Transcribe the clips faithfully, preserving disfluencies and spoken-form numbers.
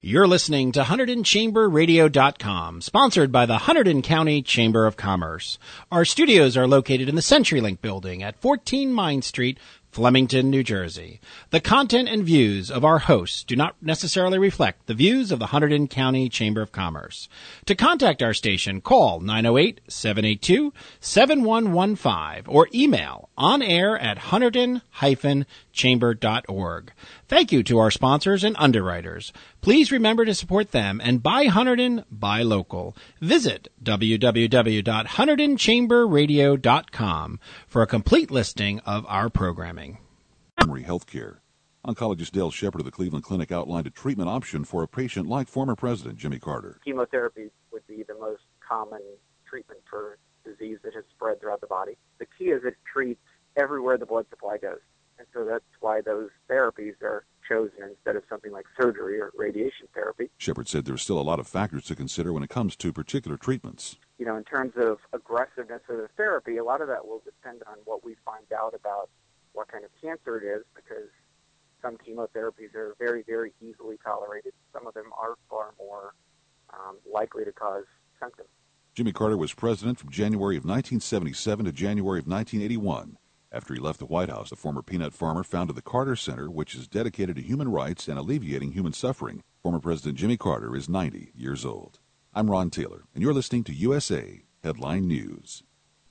You're listening to Hunterdon Chamber Radio dot com, sponsored by the Hunterdon County Chamber of Commerce. Our studios are located in the CenturyLink building at fourteen Mine Street, Flemington, New Jersey. The content and views of our hosts do not necessarily reflect the views of the Hunterdon County Chamber of Commerce. To contact our station, call nine oh eight, seven eight two, seven one one five or email onair at hunterdon dash chamber dot org. Thank you to our sponsors and underwriters. Please remember to support them and buy Hunterdon, buy local. Visit w w w dot hunterdon chamber radio dot com for a complete listing of our programming. Memory Healthcare. Oncologist Dale Shepard of the Cleveland Clinic outlined a treatment option for a patient like former President Jimmy Carter. Chemotherapy would be the most common treatment for disease that has spread throughout the body. The key is it treats everywhere the blood supply goes. And so that's why those therapies are chosen instead of something like surgery or radiation therapy. Shepard said there's still a lot of factors to consider when it comes to particular treatments. You know, in terms of aggressiveness of the therapy, a lot of that will depend on what we find out about what kind of cancer it is, because some chemotherapies are very, very easily tolerated. Some of them are far more um, likely to cause symptoms. Jimmy Carter was president from January of nineteen seventy-seven to January of nineteen eighty-one. After he left the White House, the former peanut farmer founded the Carter Center, which is dedicated to human rights and alleviating human suffering. Former President Jimmy Carter is ninety years old. I'm Ron Taylor, and you're listening to U S A Headline News.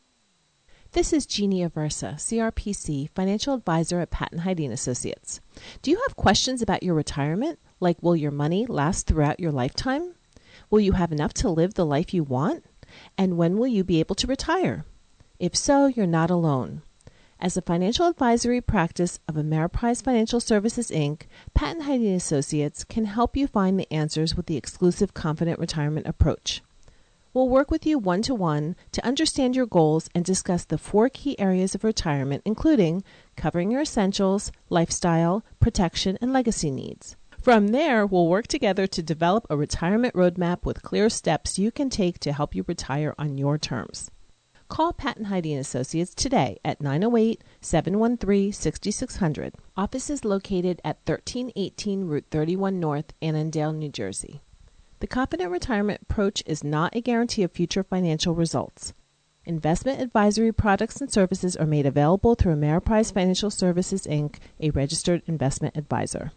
This is Jeannie Aversa, C R P C, Financial Advisor at Patton Hyde and Associates. Do you have questions about your retirement, like will your money last throughout your lifetime? Will you have enough to live the life you want? And when will you be able to retire? If so, you're not alone. As a financial advisory practice of Ameriprise Financial Services, Incorporated, Patton Hyde and Associates can help you find the answers with the exclusive Confident Retirement approach. We'll work with you one-to-one to understand your goals and discuss the four key areas of retirement, including covering your essentials, lifestyle, protection, and legacy needs. From there, we'll work together to develop a retirement roadmap with clear steps you can take to help you retire on your terms. Call Patton Hyde and Associates today at nine oh eight, seven one three, six six zero zero. Office is located at thirteen eighteen Route thirty-one North, Annandale, New Jersey. The Confident Retirement approach is not a guarantee of future financial results. Investment advisory products and services are made available through Ameriprise Financial Services, Incorporated, a registered investment advisor.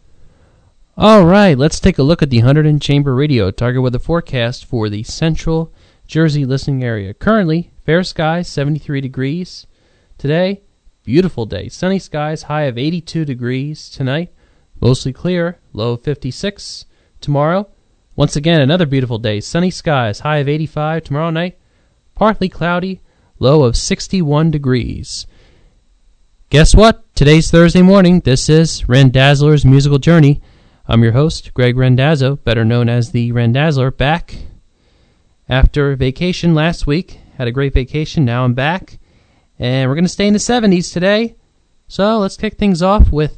All right, let's take a look at the Hunterdon Chamber Radio target weather forecast for the Central Jersey listening area. Currently, fair skies, seventy-three degrees. Today, beautiful day. Sunny skies, high of eighty-two degrees. Tonight, mostly clear, low of fifty-six. Tomorrow, once again, another beautiful day. Sunny skies, high of eighty-five. Tomorrow night, partly cloudy, low of sixty-one degrees. Guess what? Today's Thursday morning. This is Randazzler's Musical Journey. I'm your host, Greg Randazzo, better known as the Randazzler, back after vacation last week. Had a great vacation. Now I'm back. And we're going to stay in the seventies today. So let's kick things off with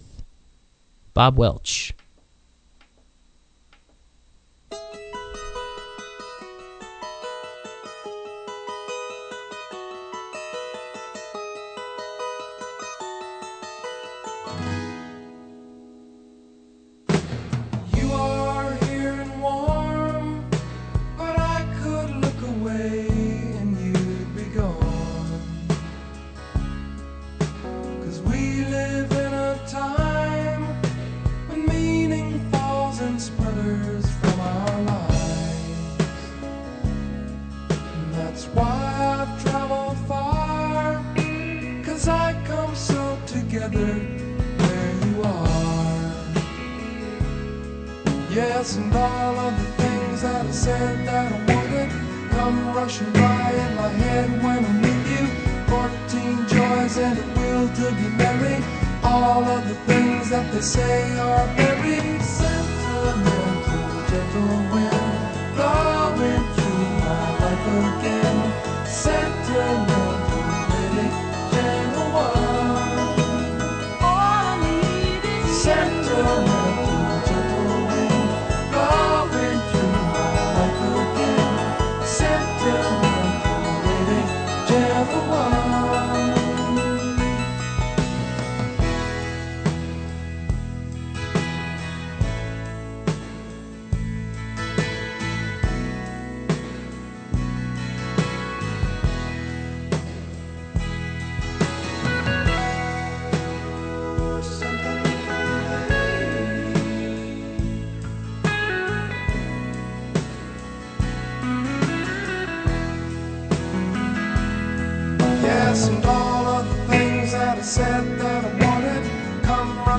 Bob Welch. Yes, and all of the things that I said that I wanted come rushing by in my head when I'm with you. Fourteen joys and a will to be married. All of the things that they say are buried. Sentimental, gentle wind blowing through my life again. Sentimental, pretty, gentle one. All I need is sentimental.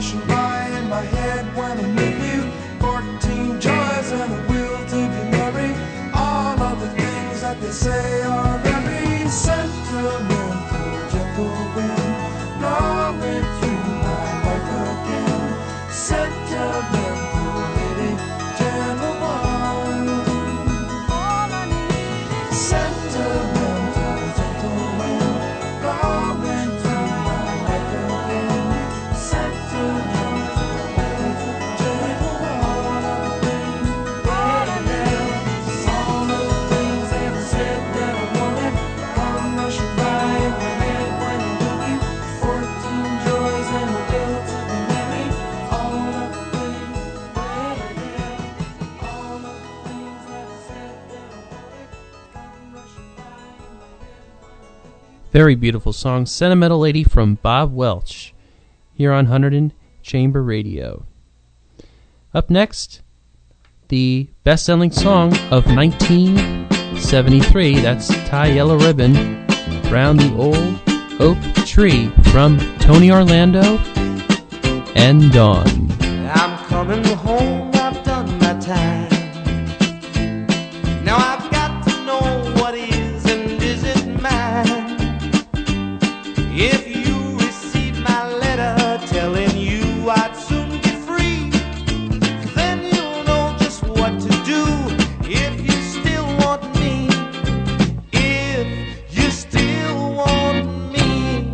rushing by in my head when I'm with you. Fourteen joys and a will to be merry. All of the things that they say are very sentimental. Gentle wind blowing through my life again. Sentimental lady, gentle one. All I need is sentimental, gentle wind blowing through my life again. Sentimental lady, gentle one. All I need is all of the things that I said that I wanted. Come rushing by in my head when I'm with you. Fourteen joys and a will to be merry. All of the things, all of the things that I said that I wanted. Come rushing by in my head when I'm with you. Very beautiful song, Sentimental Lady from Bob Welch, here on Hunterdon Chamber Radio. Up next, the best-selling song of nineteen seventy-three, that's Tie Yellow Ribbon Round the Old Oak Tree from Tony Orlando and Dawn. I'm coming home, I've done my time. Now I've got to know what is and isn't mine. If you receive my letter telling you I'd soon be free, then you'll know just what to do if you still want me. If you still want me.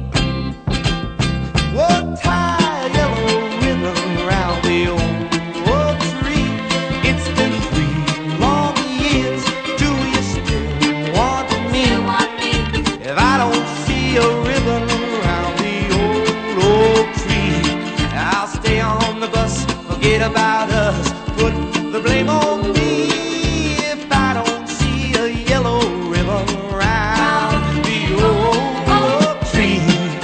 Whoa, tie a yellow ribbon round the old oak tree. It's been three long years. Do you still want me? If I don't see a ribbon round the old oak tree, I'll stay on the bus, forget about us, put the blame on me. If I don't see a yellow ribbon round the old oak tree.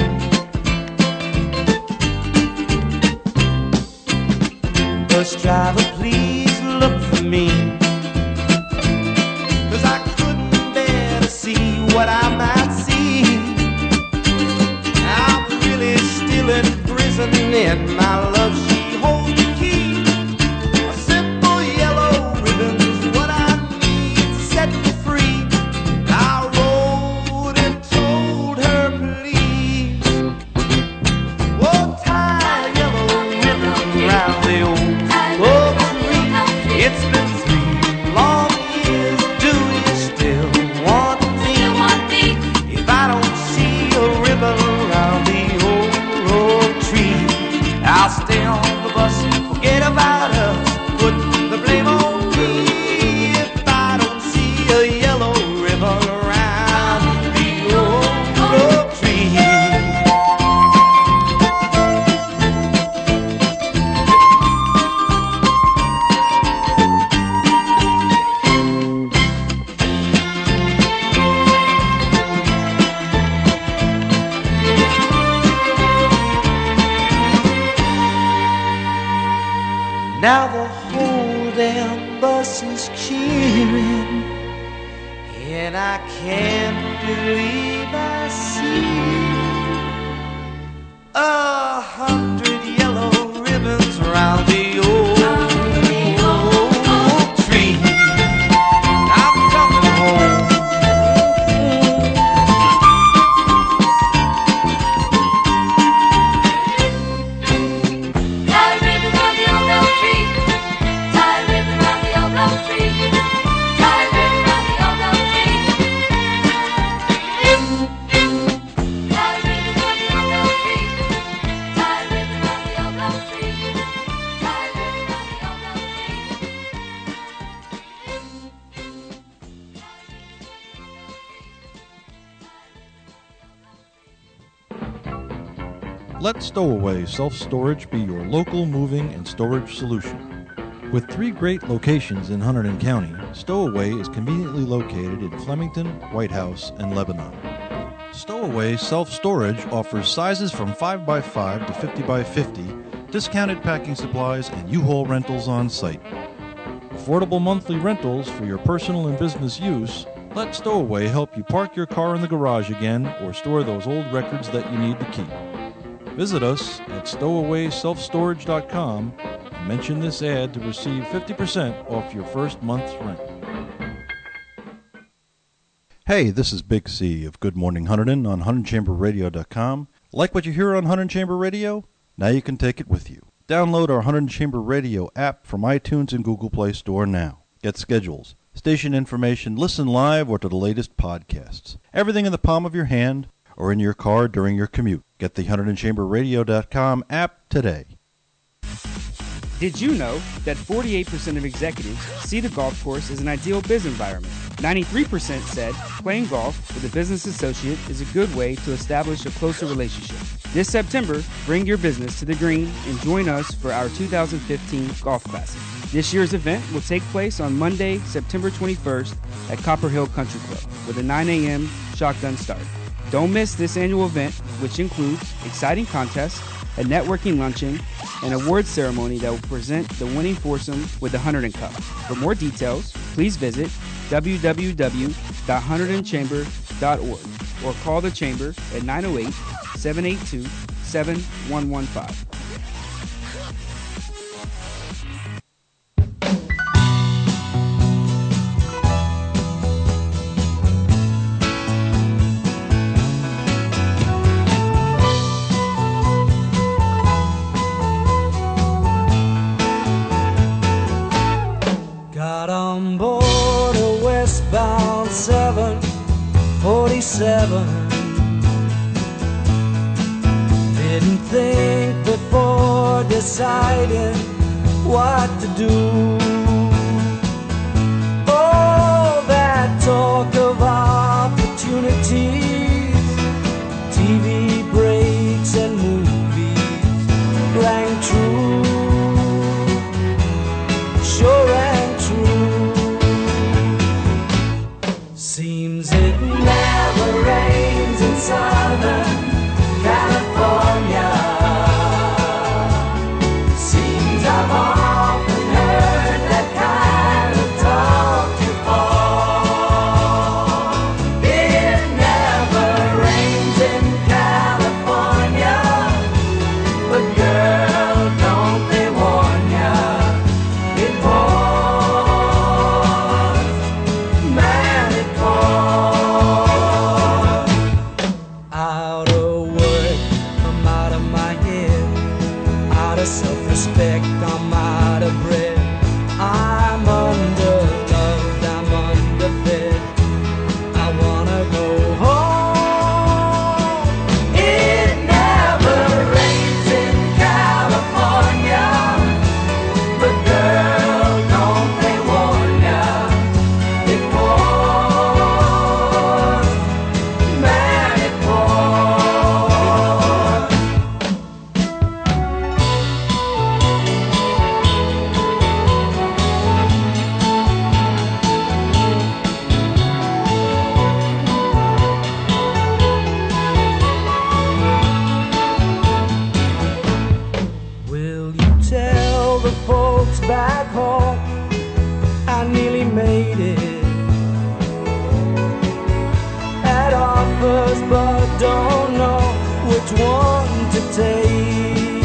Bus driver, please look for me, 'cause I couldn't bear to see what I might see. I'm really still in prison and my love, she holds the key. A simple yellow ribbon's what I need to set me free. I wrote and told her, please. Whoa, tie a yellow ribbon round the old oak tree. It's been three long years. Do you still want me? If I don't see a ribbon round the old oak tree, I'll stay on the bus, forget about us, put the blame on me. If I don't see a yellow ribbon round the old oak tree. Now the whole damn bus is cheering, and I can't believe I see a hundred yellow ribbons round the old oak tree. I'm coming home. Tie a ribbon round the old oak tree. Tie a ribbon round the old oak tree. Tie a ribbon round the old oak tree. Tie a ribbon round the old oak tree. Tie a ribbon round the old oak tree. Tie a ribbon round the old oak Let Stowaway Self-Storage be your local moving and storage solution. With three great locations in Hunterdon County, Stowaway is conveniently located in Flemington, White House, and Lebanon. Stowaway Self-Storage offers sizes from five by five to fifty by fifty, discounted packing supplies, and U-Haul rentals on site. Affordable monthly rentals for your personal and business use. Let Stowaway help you park your car in the garage again or store those old records that you need to keep. Visit us at stowaway self storage dot com and mention this ad to receive fifty percent off your first month's rent. Hey, this is Big C of Good Morning Hunterdon on Hunterdon Chamber Radio dot com. Like what you hear on Hunterdon Chamber Radio? Now you can take it with you. Download our Hunterdon Chamber Radio app from iTunes and Google Play Store now. Get schedules, station information, listen live, or to the latest podcasts. Everything in the palm of your hand or in your car during your commute. Get the Hunterdon Chamber Radio dot com app today. Did you know that forty-eight percent of executives see the golf course as an ideal business environment? ninety-three percent said playing golf with a business associate is a good way to establish a closer relationship. This September, bring your business to the green and join us for our two thousand fifteen Golf Classic. This year's event will take place on Monday, September twenty-first at Copper Hill Country Club with a nine a.m. shotgun start. Don't miss this annual event, which includes exciting contests, a networking luncheon, and award ceremony that will present the winning foursome with the Hunterdon Cup. For more details, please visit w w w dot hunterdon chamber dot org or call the Chamber at nine oh eight, seven eight two, seven one one five. Got on board a westbound seven forty-seven. Didn't think before deciding what to do. Oh, that talk of opportunities, T V breaks and movies rang true, sure and true. Seems it never rains in Southern California. Seems I've often heard that kind of talk before. It never rains in California, but girl, don't they warn ya? It pours, man, it pours. Out of work, I'm out of my head. Out of self-respect, I'm out of breath. I'm underloved, I'm underfed. I wanna go home. It never rains in California, but girl, don't they warn ya? It pours, man, it pours. Will you tell the folks back home I nearly made it? Had offers but don't know which one to take.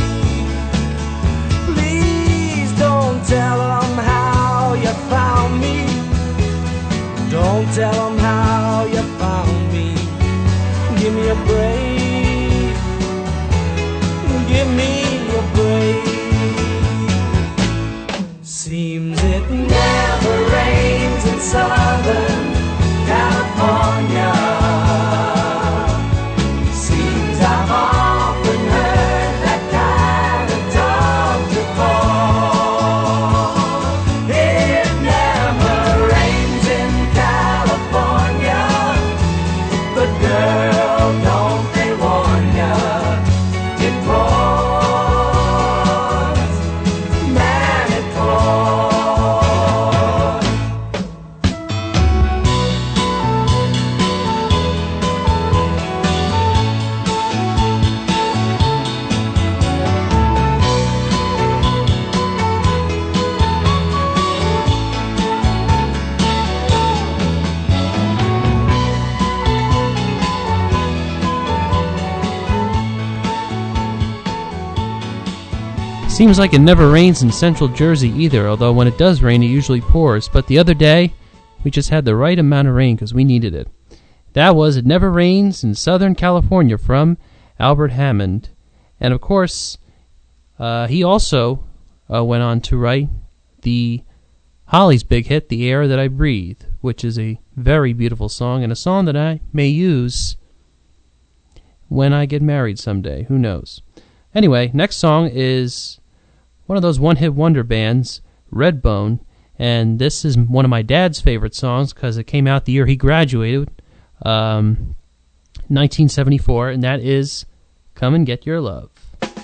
Please don't tell them how you found me. Don't tell them how you found me. Give me a break. Give me a break. Seems it never rains in Southern California. Seems I've often heard that kind of talk before. It never rains in California, but girl, don't they warn ya? It pours, man, it pours. Seems like it never rains in central Jersey either, although when it does rain, it usually pours. But the other day, we just had the right amount of rain because we needed it. That was It Never Rains in Southern California from Albert Hammond. And, of course, uh, he also uh, went on to write the Holly's big hit, The Air That I Breathe, which is a very beautiful song and a song that I may use when I get married someday. Who knows? Anyway, next song is one of those one-hit wonder bands, Redbone, and this is one of my dad's favorite songs because it came out the year he graduated, um, nineteen seventy-four, and that is Come and Get Your Love.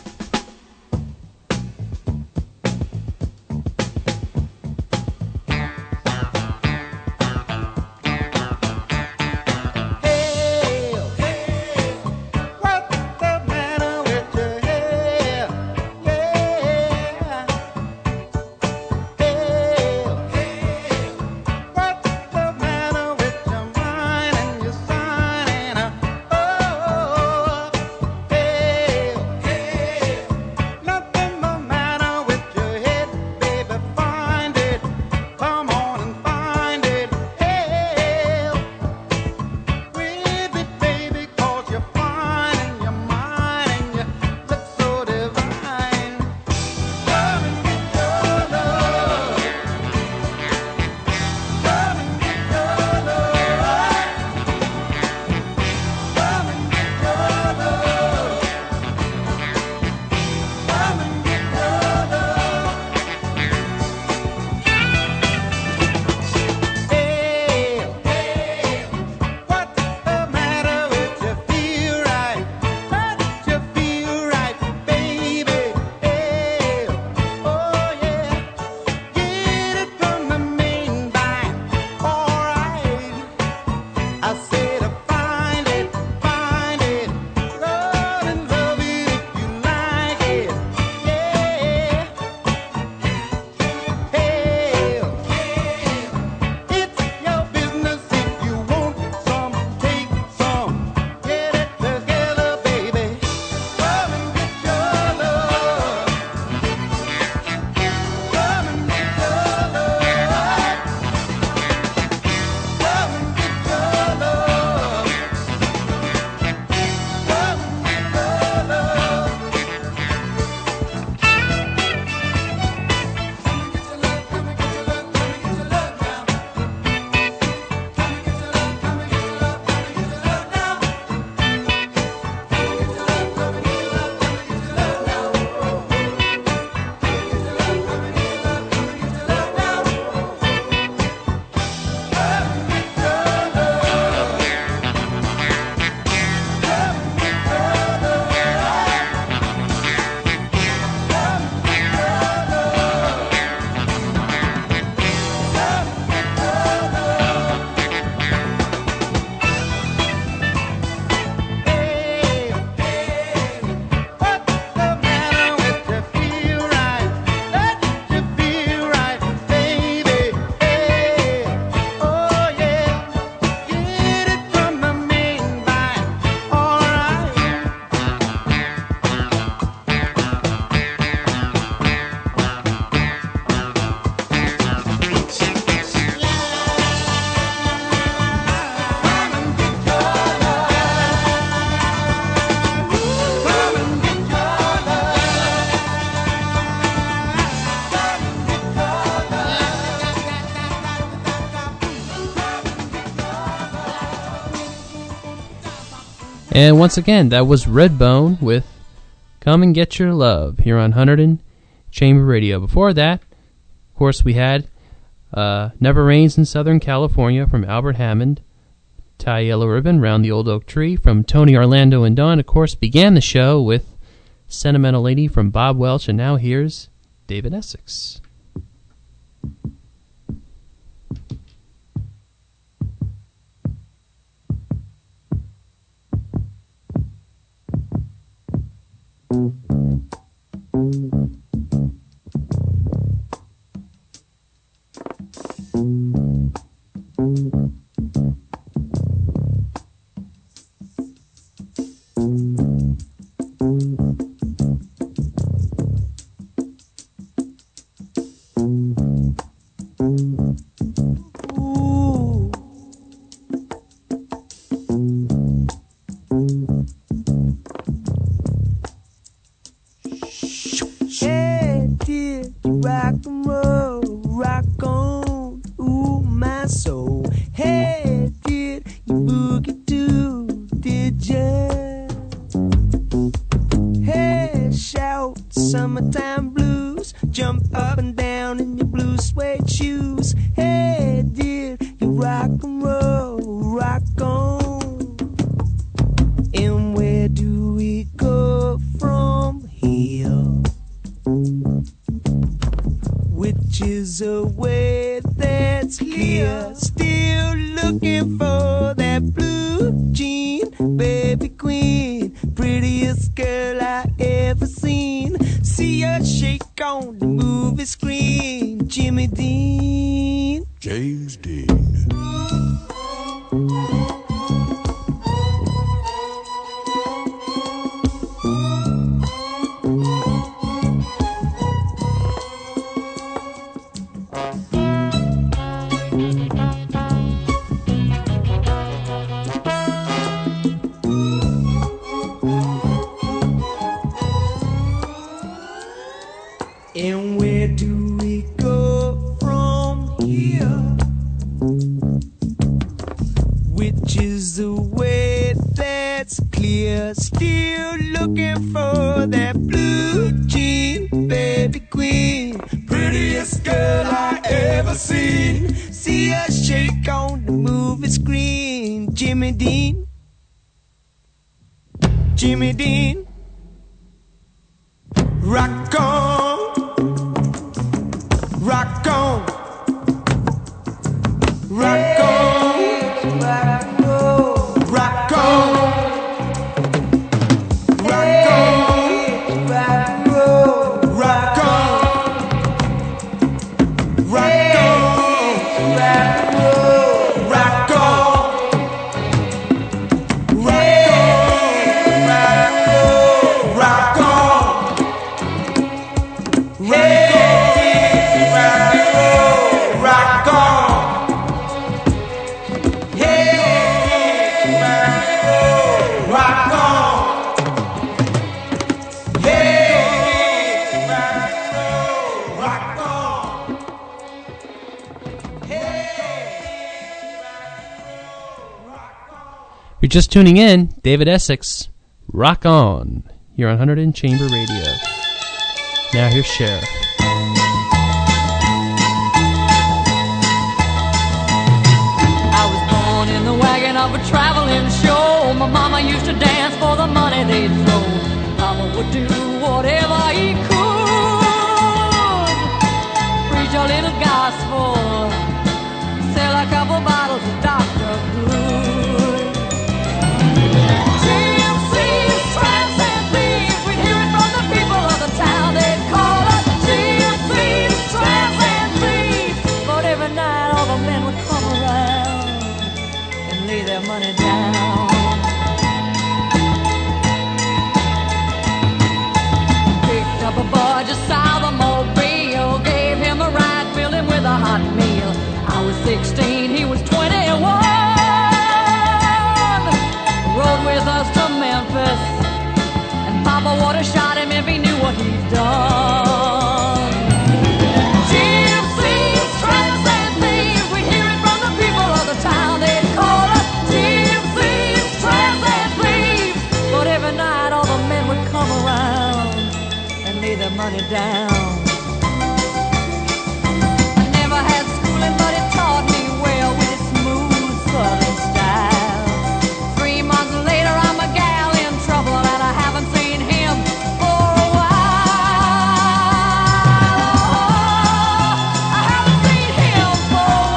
And once again, that was Redbone with Come and Get Your Love here on Hunterdon Chamber Radio. Before that, of course, we had uh, Never Rains in Southern California from Albert Hammond, Tie Yellow Ribbon, Round the Old Oak Tree from Tony Orlando and Dawn. Of course, began the show with Sentimental Lady from Bob Welch, and now here's David Essex. is a way that's clear. Still looking for that blue jean, baby queen, prettiest girl I ever seen. See her shake on the movie screen. Jimmy Dean, James Dean. and where do we go from here? Which is the way that's clear. Still looking for that blue jean, baby queen, prettiest girl I ever seen. See her shake on the movie screen. Jimmy Dean, Jimmy Dean, rock on, rock on, rock on, rock on, rock on, rock on, rock on, rock on, rock If you're just tuning in, David Essex, Rock On. You're on one hundred in Chamber Radio. Now here's Cher. I was born in the wagon of a traveling show. My mama used to dance for the money they'd throw. Papa would do whatever he could. Preach a little gospel, sell a couple bottles of Doctor Good. G M Cs, tramps and thieves, we'd hear it from the people of the town. They'd call us G M Cs, tramps and thieves. But every night all the men would come around and lay their money down. Picked up a boy just south of Mobile, gave him a ride, filled him with a hot meal. I was sixteen, he was twenty-one. Rode with us to Memphis, and Papa would have shot him if he knew what he'd done. G M Cs, tramps and thieves, we'd hear it from the people of the town. They'd call us G M Cs, tramps and thieves. But every night all the men would come around and lay their money down. I never had schooling, but it taught me well with its smooth southern style. Three months later, I'm a gal in trouble, and I haven't seen him for a while. I haven't seen him for a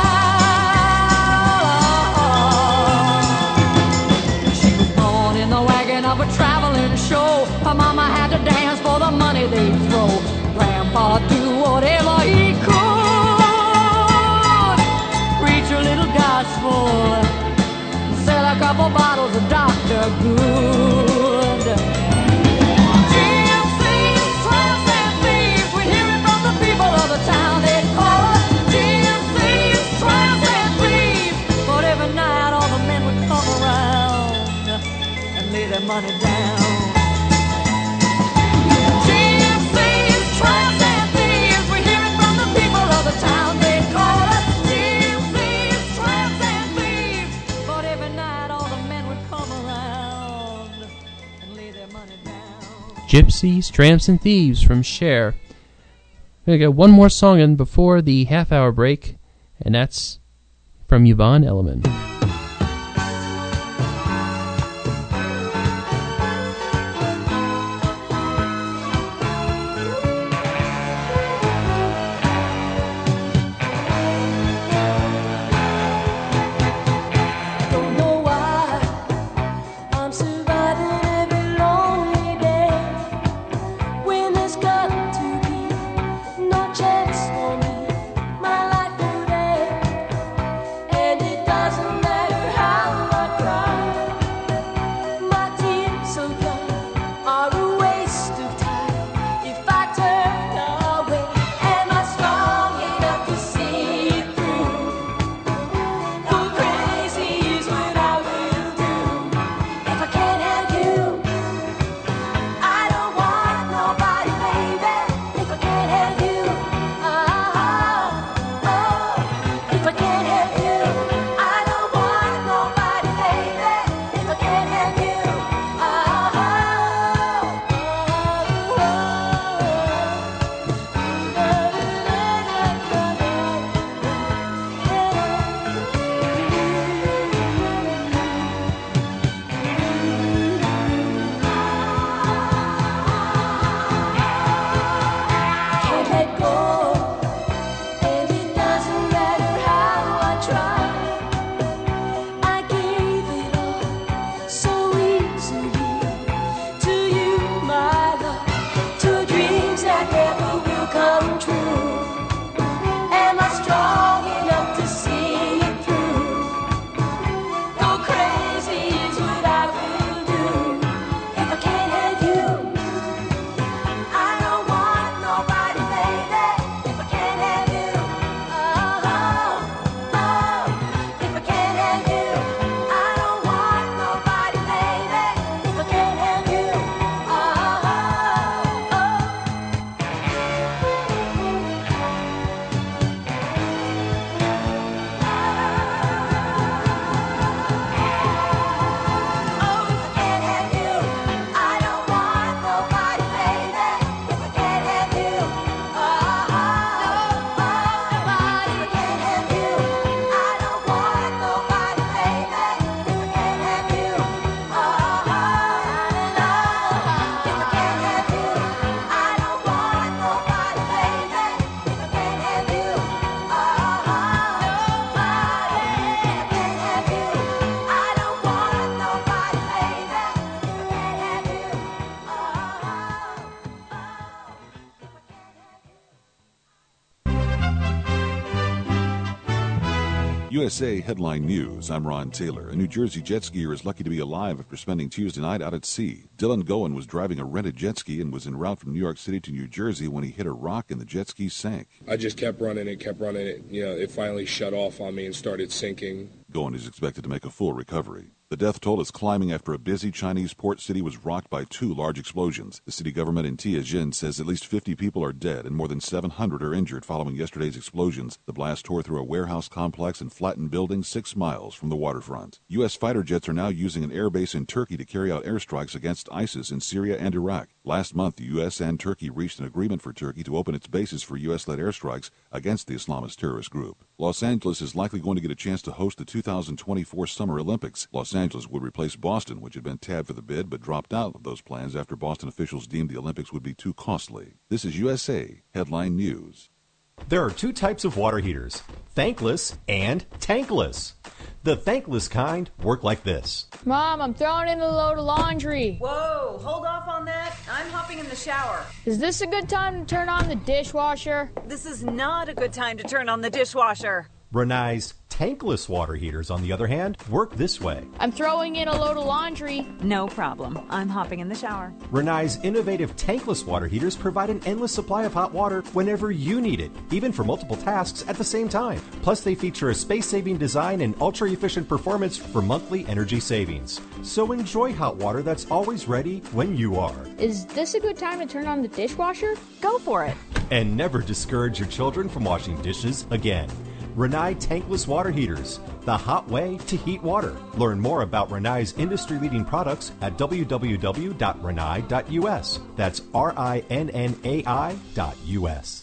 while. She was born in the wagon of a traveling show. Her mama had to dance for the money they'd throw. Grandpa do whatever he could, preach a little gospel, sell a couple bottles of Doctor Good. G M Cs, tramps and thieves, we'd hear it from the people of the town. They'd call us G M Cs, tramps and thieves. But every night all the men would come around and lay their money down. G M Cs, tramps and thieves, we hear it from the people of the town. They'd call us G M Cs, tramps and thieves. But every night all the men would come around and lay their money down. Gypsies, Tramps, and Thieves from Cher. We're going to get one more song in before the half-hour break, and that's from Yvonne Elliman. U S A Headline News. I'm Ron Taylor. A New Jersey jet skier is lucky to be alive after spending Tuesday night out at sea. Dylan Goen was driving a rented jet ski and was en route from New York City to New Jersey when he hit a rock and the jet ski sank. I just kept running it, kept running it. You know, it finally shut off on me and started sinking. Goen is expected to make a full recovery. The death toll is climbing after a busy Chinese port city was rocked by two large explosions. The city government in Tianjin says at least fifty people are dead and more than seven hundred are injured following yesterday's explosions. The blast tore through a warehouse complex and flattened buildings six miles from the waterfront. U S fighter jets are now using an airbase in Turkey to carry out airstrikes against ISIS in Syria and Iraq. Last month, the U S and Turkey reached an agreement for Turkey to open its bases for U S-led airstrikes against the Islamist terrorist group. Los Angeles is likely going to get a chance to host the two thousand twenty-four Summer Olympics. Los Angeles would replace Boston, which had been tabbed for the bid but dropped out of those plans after Boston officials deemed the Olympics would be too costly. This is U S A Headline News. There are two types of water heaters, thankless and tankless. The thankless kind work like this. Mom, I'm throwing in a load of laundry. Whoa, hold off on that. I'm hopping in the shower. Is this a good time to turn on the dishwasher? This is not a good time to turn on the dishwasher. Rinnai's tankless water heaters, on the other hand, work this way. I'm throwing in a load of laundry. No problem. I'm hopping in the shower. Rinnai's innovative tankless water heaters provide an endless supply of hot water whenever you need it, even for multiple tasks at the same time. Plus, they feature a space-saving design and ultra-efficient performance for monthly energy savings. So enjoy hot water that's always ready when you are. Is this a good time to turn on the dishwasher? Go for it. And never discourage your children from washing dishes again. Rinnai tankless water heaters, the hot way to heat water. Learn more about Rinnai's industry-leading products at w w w dot rinnai dot u s. That's R I N N A I dot U S.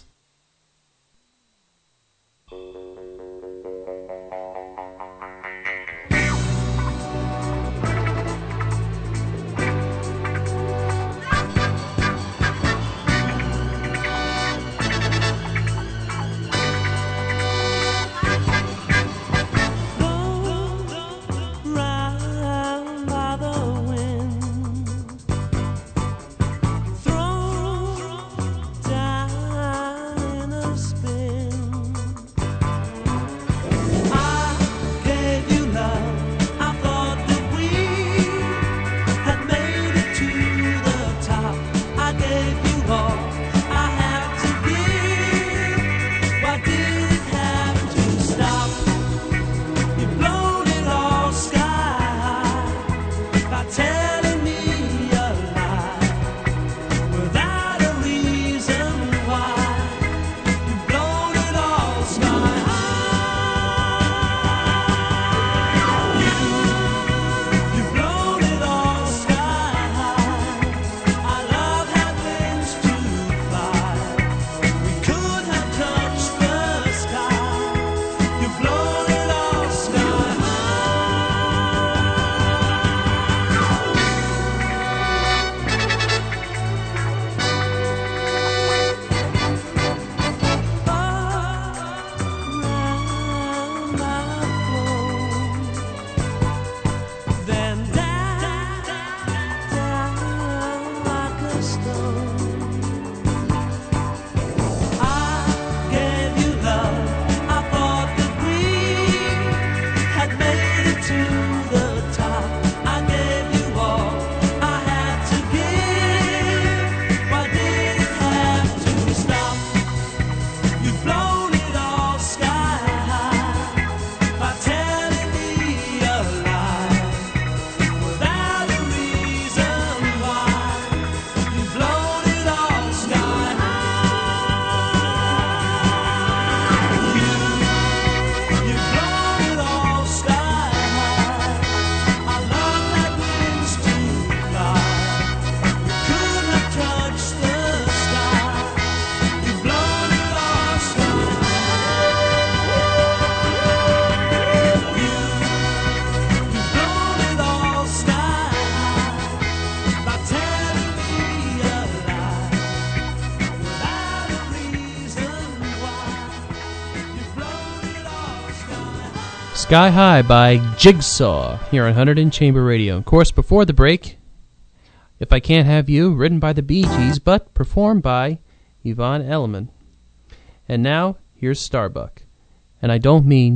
Sky High by Jigsaw here on one hundred Chamber Radio. Of course, before the break, If I Can't Have You, written by the Bee Gees, but performed by Yvonne Elliman. And now, here's Starbuck. And I don't mean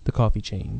the coffee chain.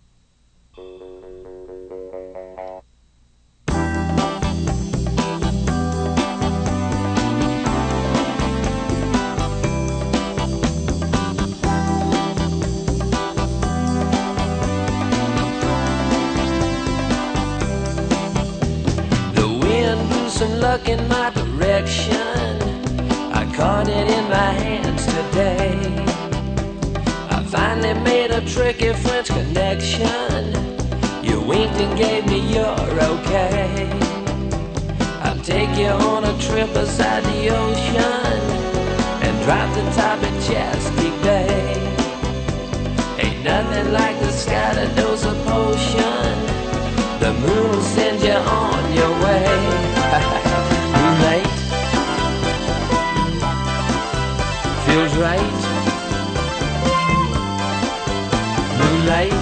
Some luck in my direction. I caught it in my hands today. I finally made a tricky French connection. You winked and gave me your okay. I'll take you on a trip beside the ocean and drop the top at Chesapeake Bay. Ain't nothing like the sky to dose a potion. The moon will send you on your way. Moonlight feels right. Moonlight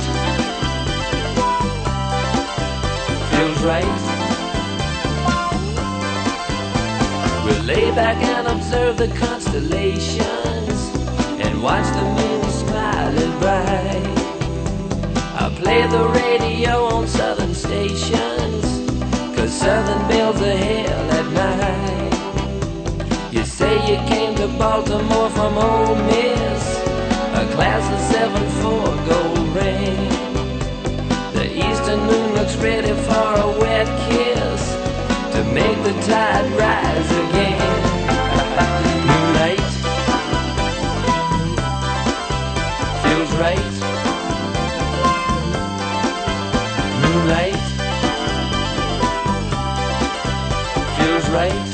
feels right. We'll lay back and observe the constellations and watch the moon smiling bright. I'll play the radio on southern stations, 'cause southern bells are hell at night. You say you came to Baltimore from Ole Miss, a class of seven four gold ring. The eastern moon looks ready for a wet kiss to make the tide rise again. Moonlight feels right. Moonlight feels right.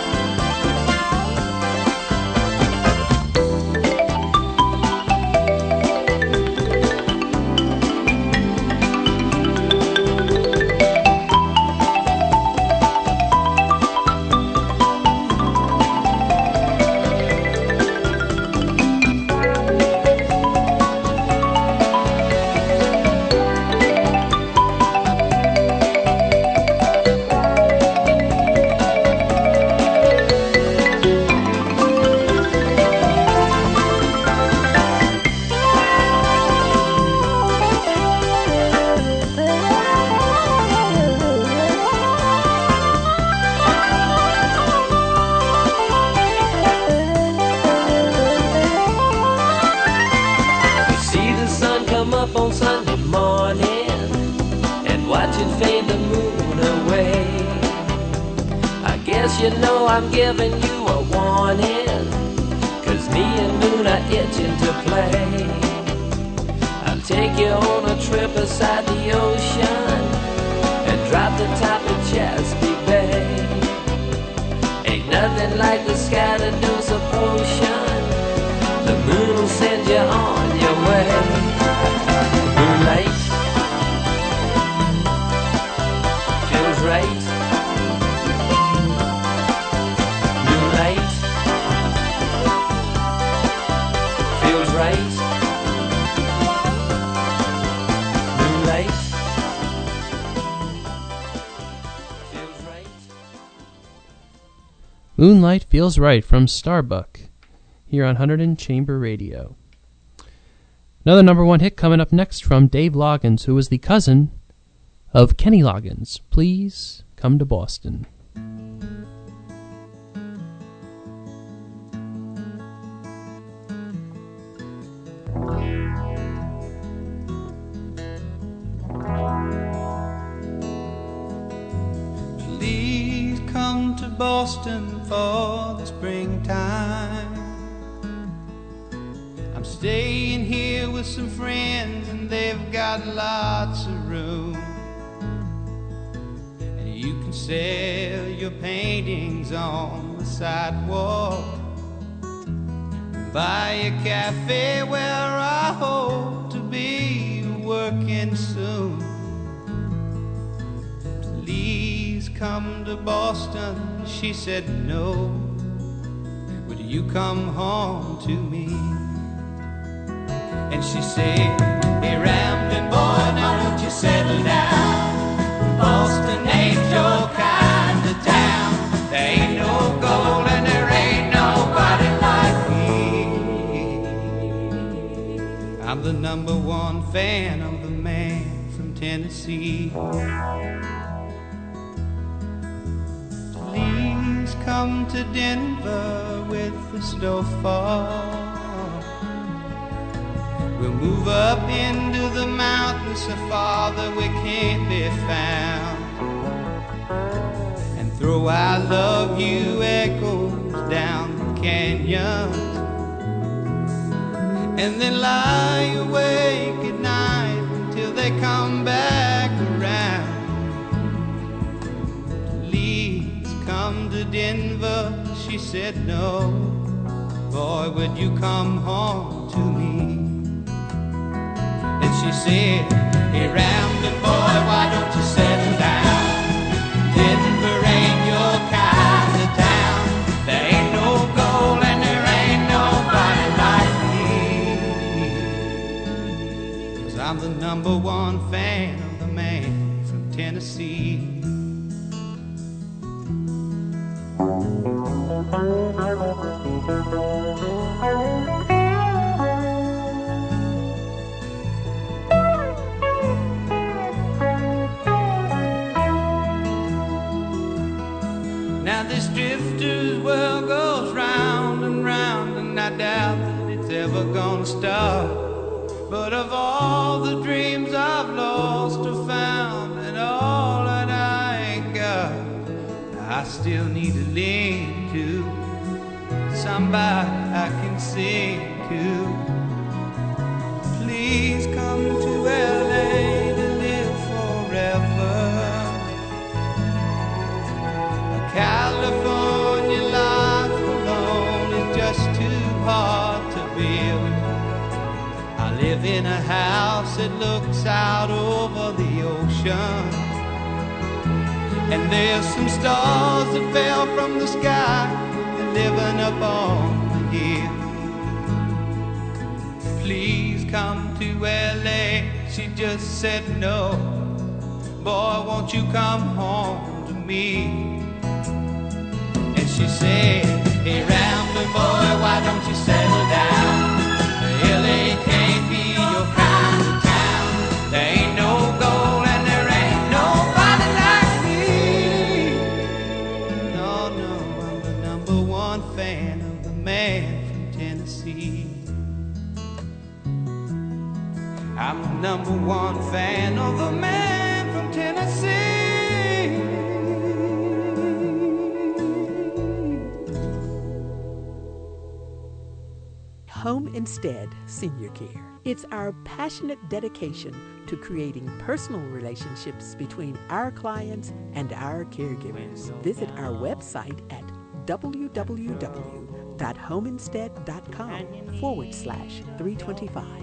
You know I'm giving you a warning, 'cause me and Moon are itching to play. I'll take you on a trip beside the ocean and drop the top of Chesapeake Bay. Ain't nothing like the sky to dose a potion. The moon will send you on your way. Moonlight feels right. Right. Moonlight feels right. Moonlight Feels Right from Starbuck here on one hundred Chamber Radio. Another number one hit coming up next from Dave Loggins, who is the cousin of Kenny Loggins. Please come to Boston. Please come to Boston for the springtime. I'm staying here with some friends and they've got lots of room. And you can sell your paintings on the sidewalk. Buy a cafe where I hope to be working soon. Please come to Boston, she said no. Would you come home to me? And she said, hey Ramblin' boy, now don't you settle down. Boston ain't your kind of town. There ain't no gold and there ain't nobody like me. I'm the number number one fan of the man from Tennessee. Please come to Denver with the snowfall. We'll move up into the mountains so far that we can't be found, and throw I love you echoes down the canyons, and then lie awake at night until they come back around. Please come to Denver. She said no. Boy, would you come home to me? And she said, hey Ramblin' boy, why don't you settle down? Denver ain't your kind of town. There ain't no gold and there ain't nobody like me. 'Cause I'm the number one fan of the man from Tennessee. Now this drifter's well goes round and round, and I doubt that it's ever gonna stop. But of all the dreams I've lost or found, and all that I ain't got, I still need to lean to somebody I can sing to. Please come to L A to live forever. California life alone is just too hard to build. I live in a house that looks out over the ocean, and there's some stars that fell from the sky and living up on the hill. Please come to L A. She just said no. Boy, won't you come home to me? And she said, hey Ramblin' boy, why don't you settle down? L A can't be your kind of town. There ain't no gold and there ain't nobody like me. No, no, I'm the number one fan of the man from Tennessee. I'm the number one fan of the man from Tennessee. Home Instead Senior Care. It's our passionate dedication to creating personal relationships between our clients and our caregivers. Visit our website at www.homeinstead.com forward slash 325.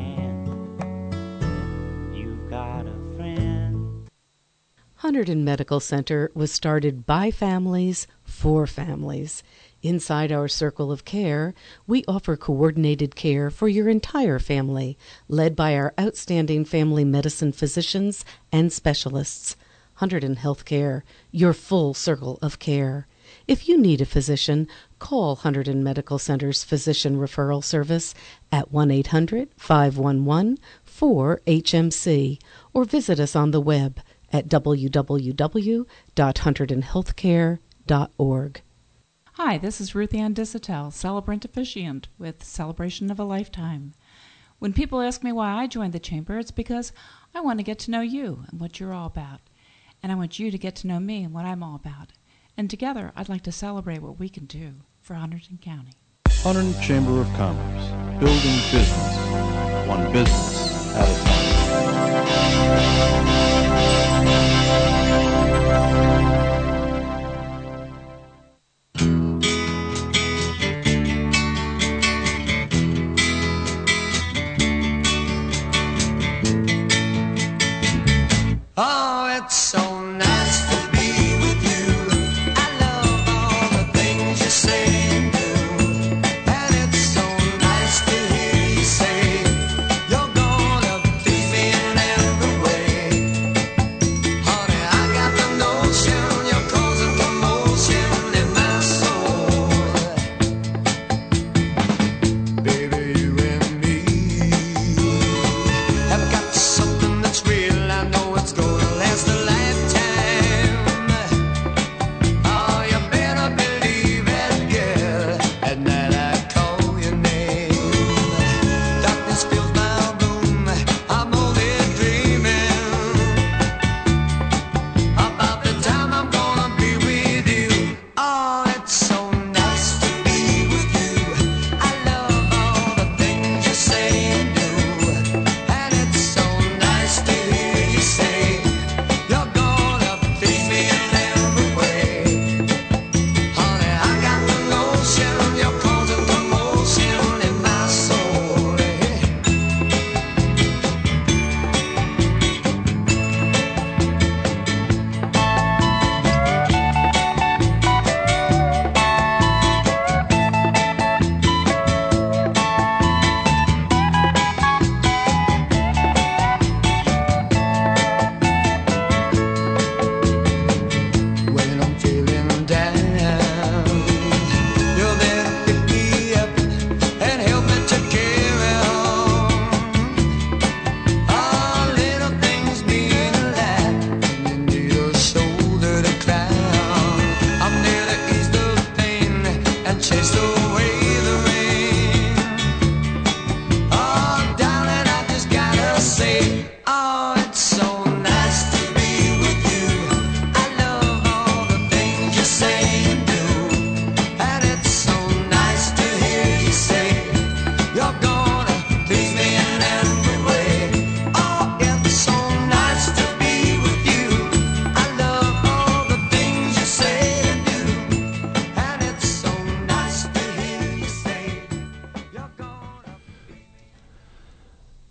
You've got a friend. Hunterdon Medical Center was started by families for families. Inside our circle of care, we offer coordinated care for your entire family, led by our outstanding family medicine physicians and specialists. Hunterdon Healthcare, your full circle of care. If you need a physician, call Hunterdon Medical Center's Physician Referral Service at one eight hundred, five one one, four H M C or visit us on the web at w w w dot hunterdon healthcare dot org. Hi, this is Ruth Ann Disatel, celebrant officiant with Celebration of a Lifetime. When people ask me why I joined the Chamber, it's because I want to get to know you and what you're all about. And I want you to get to know me and what I'm all about. And together, I'd like to celebrate what we can do for Hunterdon County. Hunterdon Chamber of Commerce, building business, one business at a time. Oh, it's so nice to be with you. I love all the things you say and do. And it's so nice to hear you say you're gonna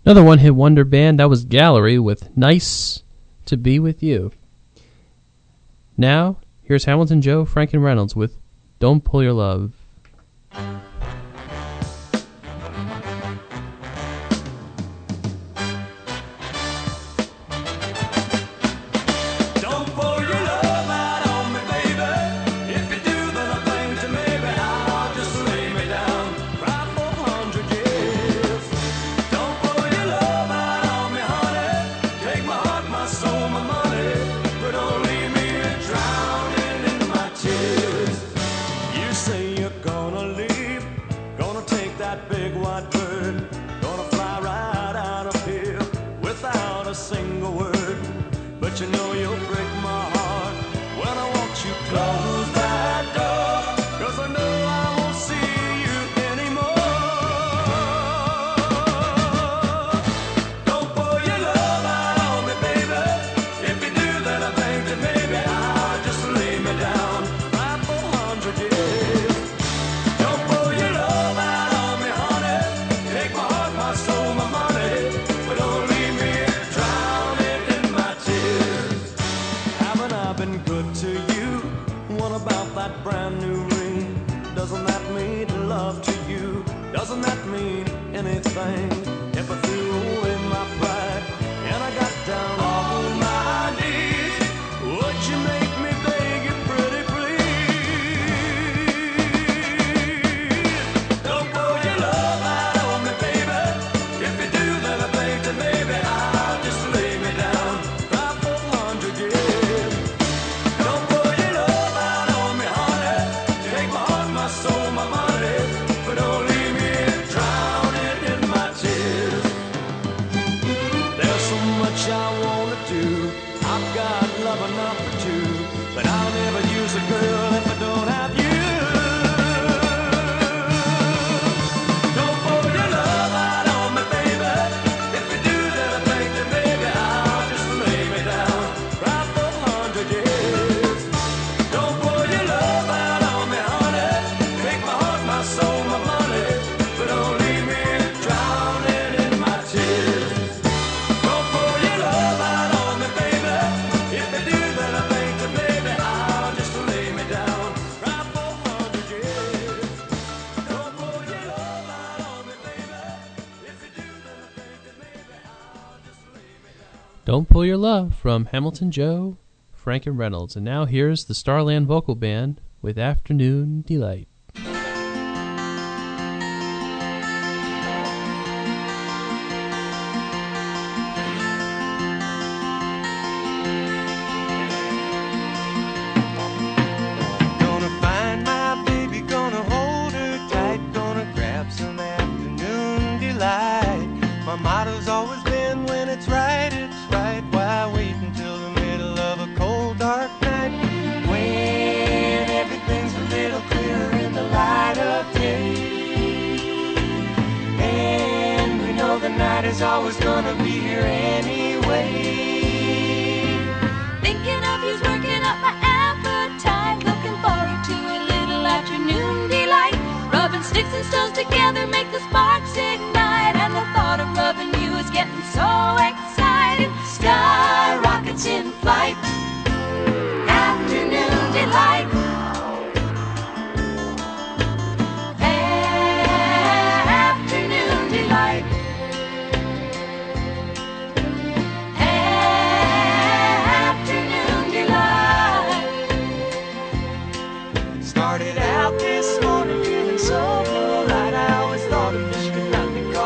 Another one-hit wonder band, that was Gallery with Nice to Be With You. Now, here's Hamilton Joe, Frank and Reynolds with Don't Pull Your Love. Don't Pull Your Love from Hamilton Joe, Frank and Reynolds. And now here's the Starland Vocal Band with Afternoon Delight. Is always gonna be here anyway. Thinking of you's working up my appetite. Looking forward to a little afternoon delight. Rubbing sticks and stones together make the sparks ignite. And the thought of loving you is getting so exciting. Sky rockets in flight. Afternoon delight. Afternoon delight. Started out this morning feeling so polite. I always thought a fish could not be caught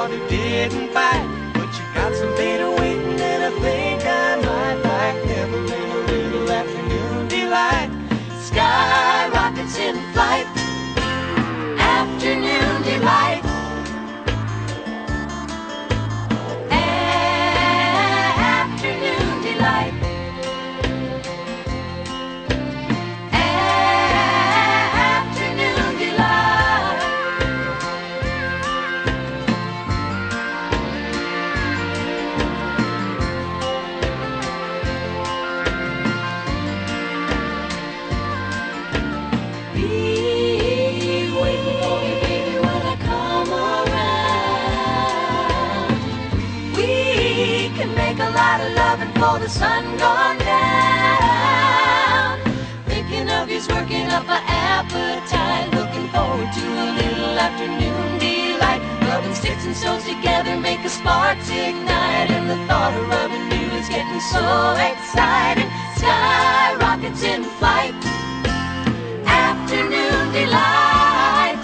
make a lot of loving for the sun gone down. Thinking of you's working up an appetite. Looking forward to a little afternoon delight. Rubbing sticks and stones together make the sparks ignite. And the thought of rubbing you is getting so exciting. Sky rockets in flight. Afternoon delight.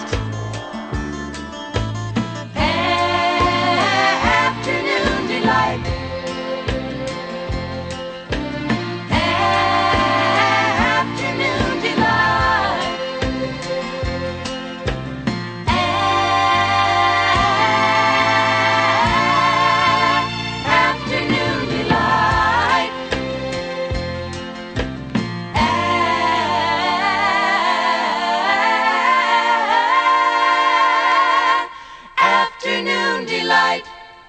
Afternoon delight. Afternoon delight. Afternoon delight. Afternoon delight.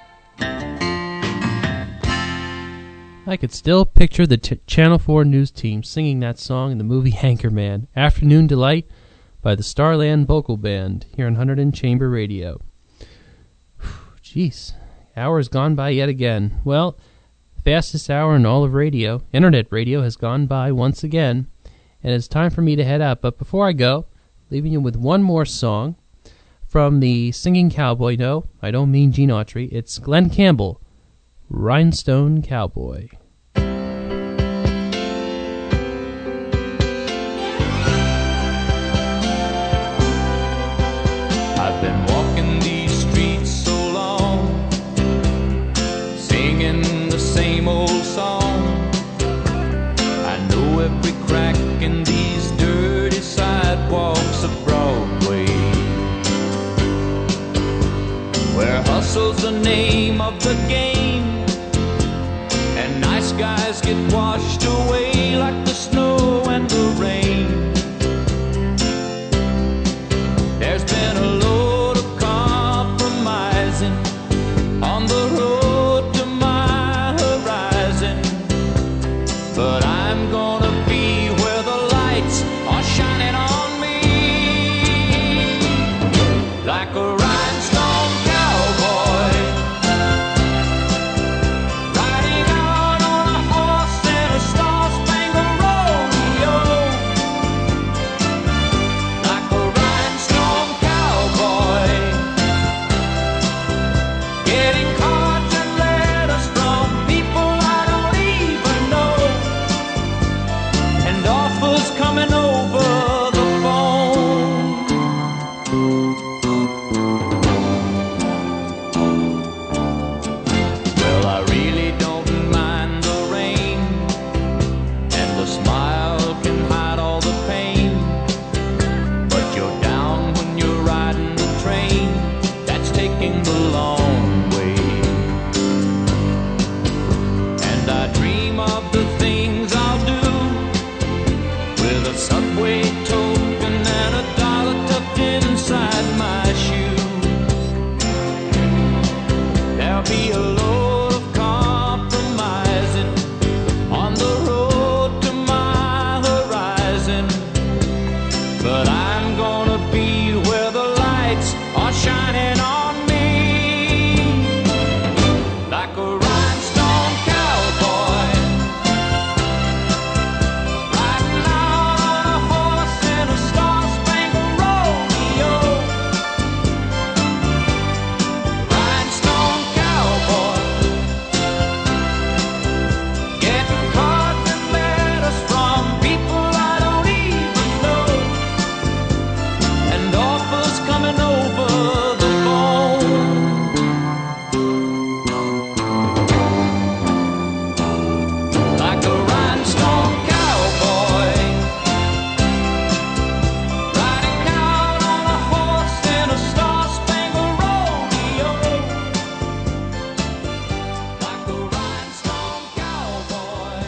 I could still picture the t- Channel four news team singing that song in the movie Anchorman, Afternoon Delight, by the Starland Vocal Band, here on one hundred Chamber Radio. Jeez, hour's gone by yet again. Well, fastest hour in all of radio, internet radio, has gone by once again, and it's time for me to head out. But before I go, leaving you with one more song from the Singing Cowboy. No, I don't mean Gene Autry. It's Glenn Campbell, Rhinestone Cowboy. I've been walking these streets so long, singing the same old song. I know every crack in these dirty sidewalks of Broadway, where hustle's the name of the game, and nice guys get washed away like the snow and the rain. There's been a load of compromising on the road to my horizon, but I'm gonna be where the lights are shining on me like a rhinestone cowboy, riding out on a horse in a star-spangled rodeo, like a rhinestone cowboy, getting cards and letters from people I don't even know, and offers coming over the phone. Well, I really don't mind the rain, and the smile can hide all the pain, but you're down when you're riding the train that's taking the long way. And I dream of the things I'll do with a subway token and a dollar tucked inside my shoe. There'll be a load of compromising on the road to my horizon, but I'm gonna be where the lights are shining on me like a rhinestone cowboy, riding out on a horse in a star-spangled rodeo, rhinestone cowboy, getting cards and letters from people I don't even know, and offers coming over the phone. Like a rhinestone cowboy, riding out on a horse in a star-spangled rodeo, like a rhinestone cowboy,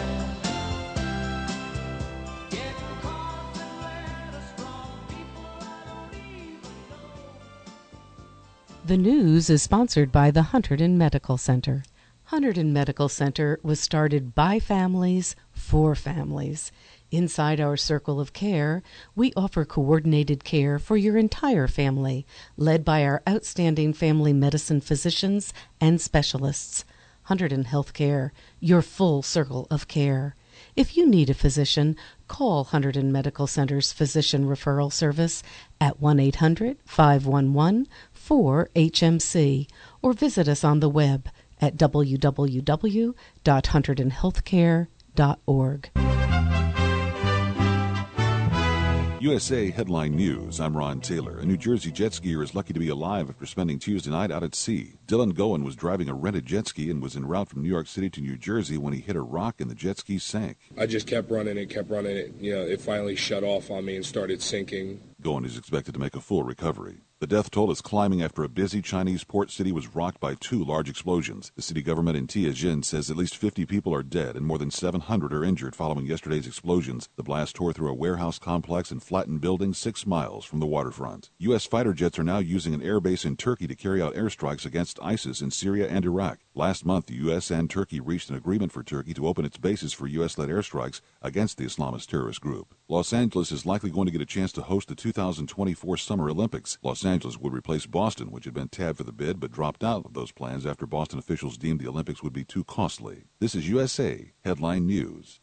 getting cards and letters from people I don't even know. The news is sponsored by the Hunterdon Medical Center. Hunterdon Medical Center was started by families for families. Inside our circle of care, we offer coordinated care for your entire family, led by our outstanding family medicine physicians and specialists. Hunterdon Healthcare, your full circle of care. If you need a physician, call Hunterdon Medical Center's Physician Referral Service at one eight hundred, five one one, four H M C or visit us on the web at w w w dot hunterdon healthcare dot org. U S A Headline News. I'm Ron Taylor. A New Jersey jet skier is lucky to be alive after spending Tuesday night out at sea. Dylan Goen was driving a rented jet ski and was en route from New York City to New Jersey when he hit a rock and the jet ski sank. I just kept running it, kept running it. You know, it finally shut off on me and started sinking. Goen is expected to make a full recovery. The death toll is climbing after a busy Chinese port city was rocked by two large explosions. The city government in Tianjin says at least fifty people are dead and more than seven hundred are injured following yesterday's explosions. The blast tore through a warehouse complex and flattened buildings six miles from the waterfront. U S fighter jets are now using an airbase in Turkey to carry out airstrikes against ISIS in Syria and Iraq. Last month, the U S and Turkey reached an agreement for Turkey to open its bases for U S-led airstrikes against the Islamist terrorist group. Los Angeles is likely going to get a chance to host the two thousand twenty-four Summer Olympics. Los Angeles would replace Boston, which had been tabbed for the bid but dropped out of those plans after Boston officials deemed the Olympics would be too costly. This is U S A Headline News.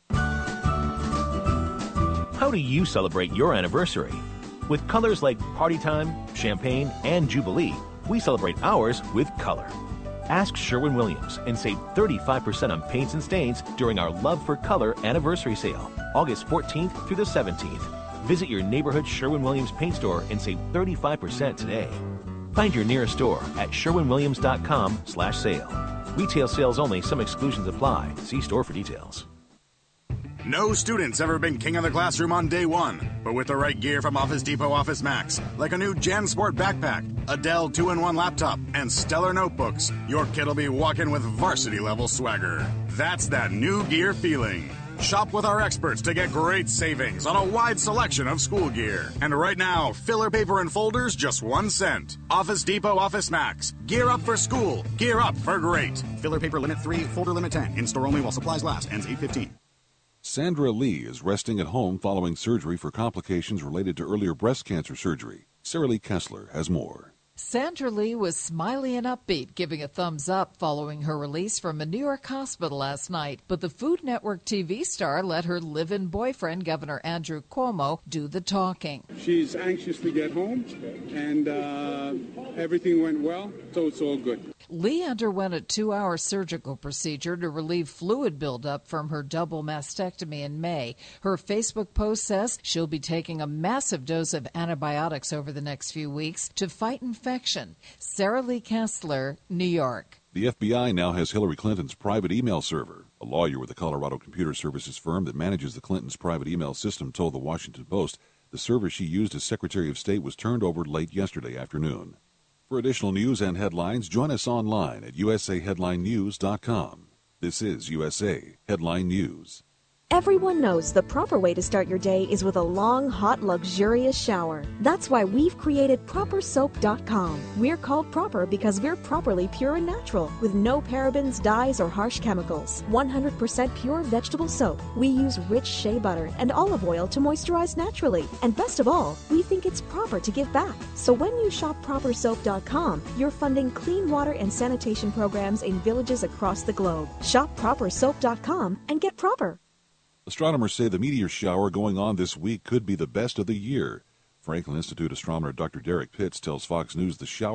How do you celebrate your anniversary? With colors like Party Time, Champagne, and Jubilee, we celebrate ours with color. Ask Sherwin-Williams and save thirty-five percent on paints and stains during our Love for Color anniversary sale, August fourteenth through the seventeenth. Visit your neighborhood Sherwin-Williams paint store and save thirty-five percent today. Find your nearest store at sherwin williams dot com slash sale. Retail sales only. Some exclusions apply. See store for details. No student's ever been king of the classroom on day one, but with the right gear from Office Depot Office Max, like a new JanSport backpack, a Dell two in one laptop, and stellar notebooks, your kid will be walking with varsity-level swagger. That's that new gear feeling. Shop with our experts to get great savings on a wide selection of school gear. And right now, filler paper and folders, just one cent. Office Depot Office Max. Gear up for school. Gear up for great. Filler paper limit three, folder limit ten. In-store only while supplies last. Ends eight fifteen. Sandra Lee is resting at home following surgery for complications related to earlier breast cancer surgery. Sarah Lee Kessler has more. Sandra Lee was smiley and upbeat, giving a thumbs up following her release from a New York hospital last night. But the Food Network T V star let her live-in boyfriend, Governor Andrew Cuomo, do the talking. She's anxious to get home, and uh, everything went well, so it's all good. Lee underwent a two-hour surgical procedure to relieve fluid buildup from her double mastectomy in May. Her Facebook post says she'll be taking a massive dose of antibiotics over the next few weeks to fight infection. Sarah Lee Kessler, New York. The F B I now has Hillary Clinton's private email server. A lawyer with the Colorado computer services firm that manages the Clintons' private email system told the Washington Post the server she used as Secretary of State was turned over late yesterday afternoon. For additional news and headlines, join us online at u s a headline news dot com. This is U S A Headline News. Everyone knows the proper way to start your day is with a long, hot, luxurious shower. That's why we've created proper soap dot com. We're called Proper because we're properly pure and natural, with no parabens, dyes, or harsh chemicals. one hundred percent pure vegetable soap. We use rich shea butter and olive oil to moisturize naturally. And best of all, we think it's proper to give back. So when you shop proper soap dot com, you're funding clean water and sanitation programs in villages across the globe. Shop proper soap dot com and get proper. Astronomers say the meteor shower going on this week could be the best of the year. Franklin Institute astronomer Doctor Derek Pitts tells Fox News the shower